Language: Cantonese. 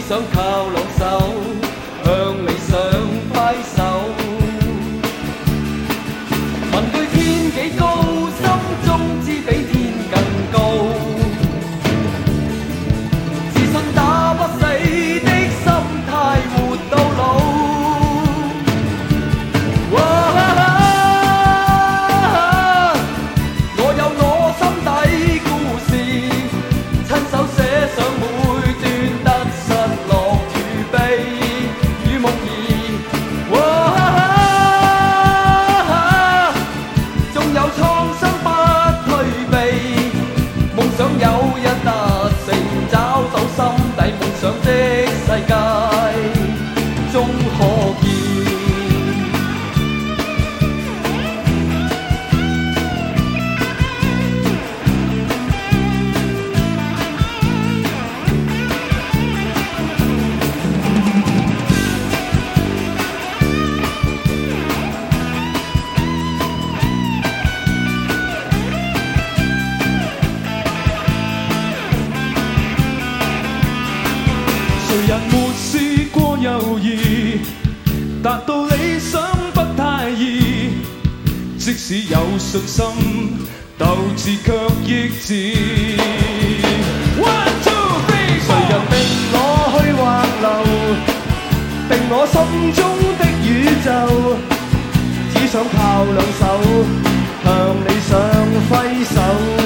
想靠兩手向理想揮手。問佢天幾高，心中知比天更高。自信打不死的心態，活到老。我有我心底故事，親手寫上每段得失樂與悲與夢兒。縱有創傷不退避，夢想有日達成，找到心底夢想的世界終可見。 誰人沒試過猶豫，達到理想不太易，即使有信心，鬥志卻抑制。One two three， 誰人定我去或留，定我心中的宇宙，只想靠兩手向理想揮手。